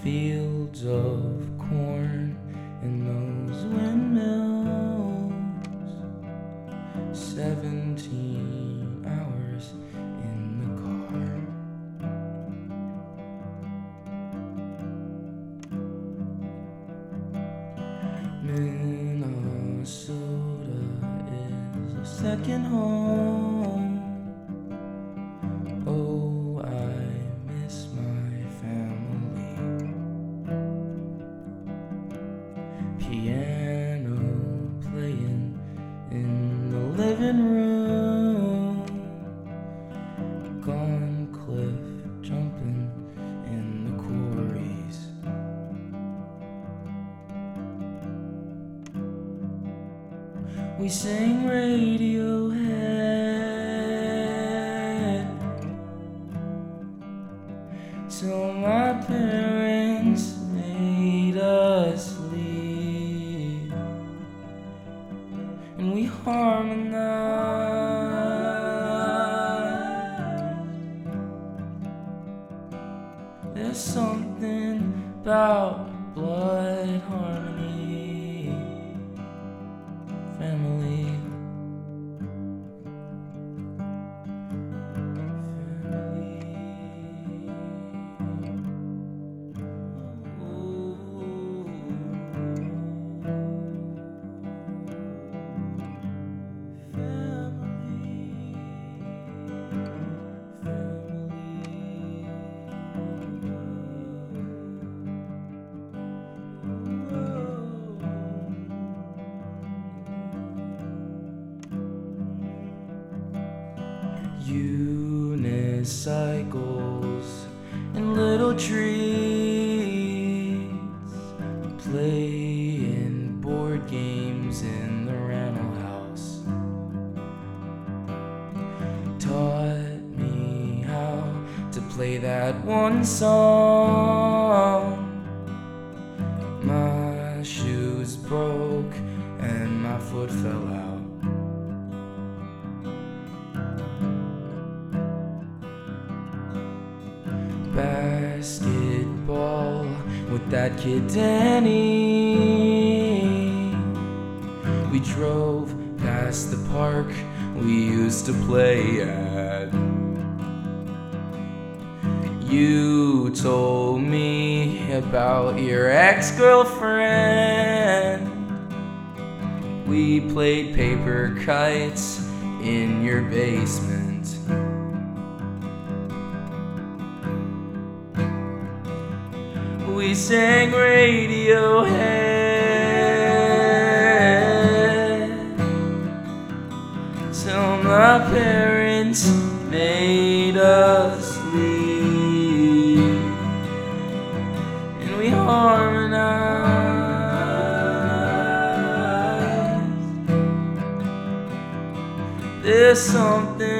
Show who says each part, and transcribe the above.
Speaker 1: fields of corn and those windmills. 17 hours in the car. Minnesota is a second home. Oh, I miss my family. Piano playing in the living room. Gone cliff jumping in the quarries. We sang Radiohead till my parents made us leave, and we harmonized. There's something about blood harmony, family. Unicycles and little trees, playing board games in the rental house, taught me how to play that one song. My shoes broke and my foot fell out. Basketball with that kid Danny. We drove past the park we used to play at. You told me about your ex-girlfriend. We played paper kites in your basement. We sang Radiohead till my parents made us leave, and we harmonized. There's something